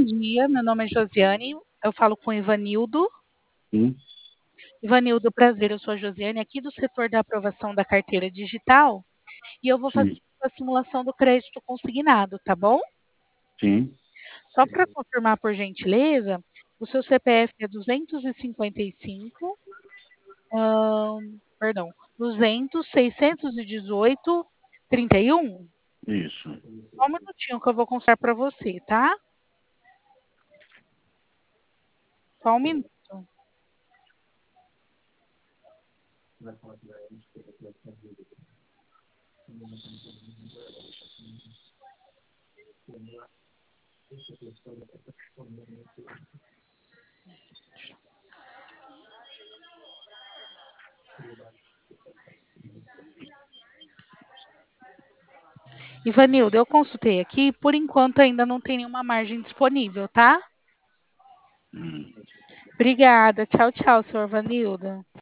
dia, meu nome é Josiane, eu falo com o Ivanildo. Sim, Ivanildo, prazer, eu sou a Josiane, aqui do setor da aprovação da carteira digital, e eu vou fazer sim, a simulação do crédito consignado, tá bom? sim, Só para confirmar, por gentileza, o seu CPF é 255, perdão, 200, 618, 31. isso. Só um minutinho que eu vou contar para você, tá? Só um minuto. Ivanildo, eu consultei aqui, por enquanto ainda não tem nenhuma margem disponível, tá? Hum. Obrigada. Tchau, tchau, senhor Ivanildo.